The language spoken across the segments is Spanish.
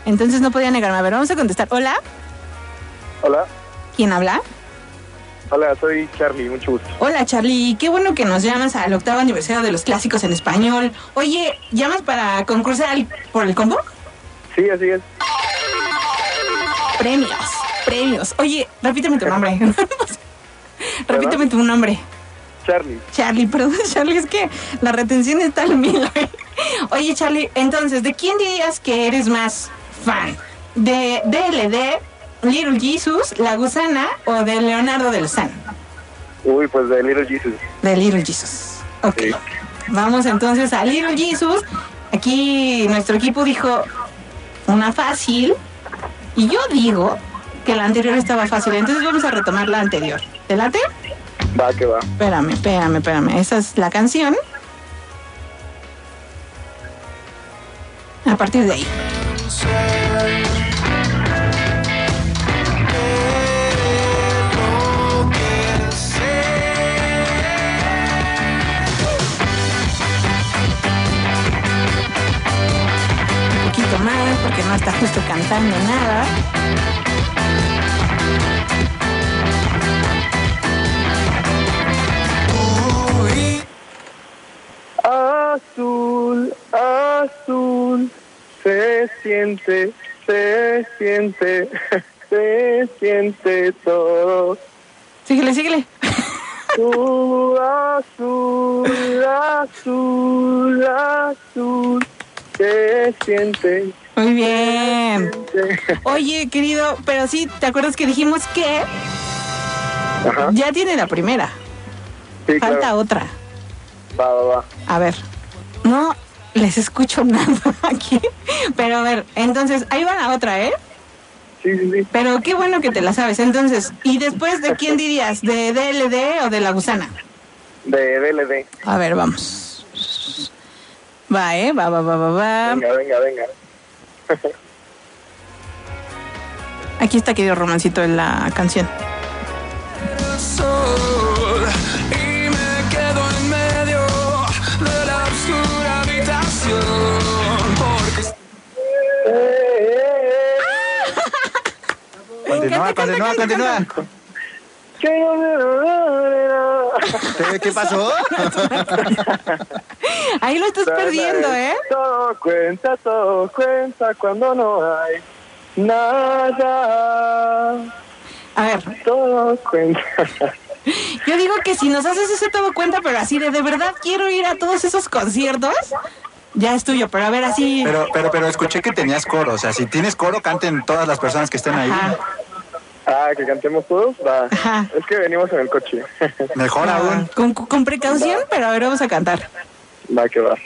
Entonces no podía negarme. A ver, vamos a contestar. Hola. Hola. ¿Quién habla? Hola, soy Charlie, mucho gusto. Hola, Charlie. Qué bueno que nos llamas al 8º aniversario de los clásicos en español. Oye, ¿llamas para concursar por el combo? Sí, así es. Premios. Oye, repíteme tu nombre. Repíteme tu nombre. Charlie, perdón, Charlie, es que la retención está al mil. Oye, Charlie, entonces, ¿de quién dirías que eres más fan? ¿De DLD, Little Jesus, La Gusana o de Leonardo de Lozán? Uy, pues de Little Jesus. De Little Jesus. Ok. Sí. Vamos entonces a Little Jesus. Aquí nuestro equipo dijo una fácil. Y yo digo que la anterior estaba fácil. Entonces vamos a retomar la anterior. ¿Te late? Va, que va. Espérame. Esa es la canción. A partir de ahí. Un poquito más, porque no está justo cantando nada. Azul, azul, se siente todo. Síguele. Azul, se siente. Muy bien. Oye, querido, pero sí, ¿te acuerdas que dijimos que Ajá. Ya tiene la primera? Sí, Falta claro. otra. Va. A ver, no les escucho nada aquí, pero a ver, entonces, ahí va la otra, ¿eh? Sí. Pero qué bueno que te la sabes. Entonces, ¿y después de quién dirías? ¿De DLD o de La Gusana? De DLD. A ver, vamos. Va. Venga. Aquí está, querido Romancito, en la canción. Y me quedo en medio de la oscura habitación porque... Continúa. ¿Qué pasó? Ahí lo estás perdiendo, ¿eh? Todo cuenta cuando no hay nada. A ver, Todo cuenta. yo digo que si nos haces ese todo cuenta, pero así de verdad quiero ir a todos esos conciertos, ya es tuyo, pero a ver, así... Pero escuché que tenías coro, o sea, si tienes coro, canten todas las personas que estén ahí. Ajá. Que cantemos todos, va. Ajá. Es que venimos en el coche. Mejor aún. Con precaución, pero a ver, vamos a cantar. Va, que va.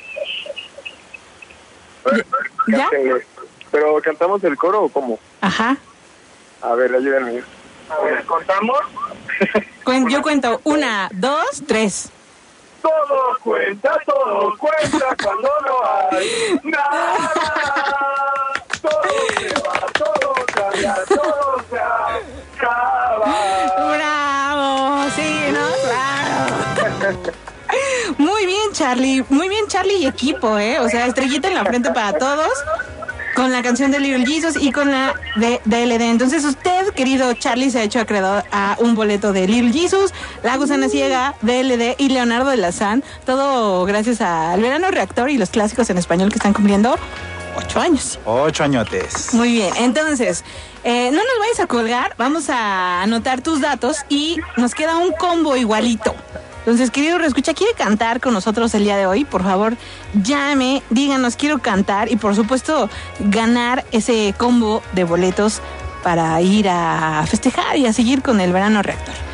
¿Ya? Cántenle. ¿Pero cantamos el coro o cómo? Ajá. A ver, ayúdenme. A ver, ¿contamos? Yo cuento 1, 2, 3. Todo cuenta cuando no hay nada. Todo se va, todo cambia, todo se acaba. ¡Bravo! Sí, ¿no? Claro. Muy bien, Charlie y equipo, ¿eh? O sea, estrellita en la frente para todos. Con la canción de Little Jesus y con la de DLD. Entonces usted, querido Charlie, se ha hecho acreedor a un boleto de Little Jesus, La Gusana Ciega, DLD y Leonardo de Lozán. Todo gracias al Verano Reactor y los clásicos en español que están cumpliendo 8 años. 8 añotes. Muy bien, entonces, no nos vayas a colgar, vamos a anotar tus datos y nos queda un combo igualito. Entonces, querido reescucha, ¿quiere cantar con nosotros el día de hoy? Por favor, llame, díganos, quiero cantar y por supuesto ganar ese combo de boletos para ir a festejar y a seguir con el Verano Reactor.